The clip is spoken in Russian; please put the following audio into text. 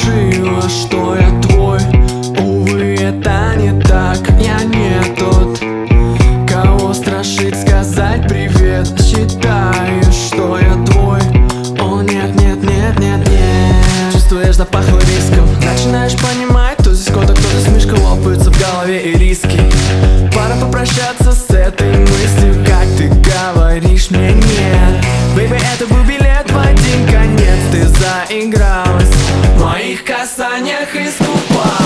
решила, что я твой. Увы, это не так, я не тот, кого страшит сказать привет. Считаешь, что я твой, о нет, нет, нет, нет, нет. Чувствуешь, запахло риском, начинаешь понимать, кто здесь кота, кто здесь мышка. Лопаются в голове и риски. Пора попрощаться с этой мыслью, как ты говоришь мне нет. Бэйби, это был билет в один конец. Ты заигралась в моих касаниях искупалась.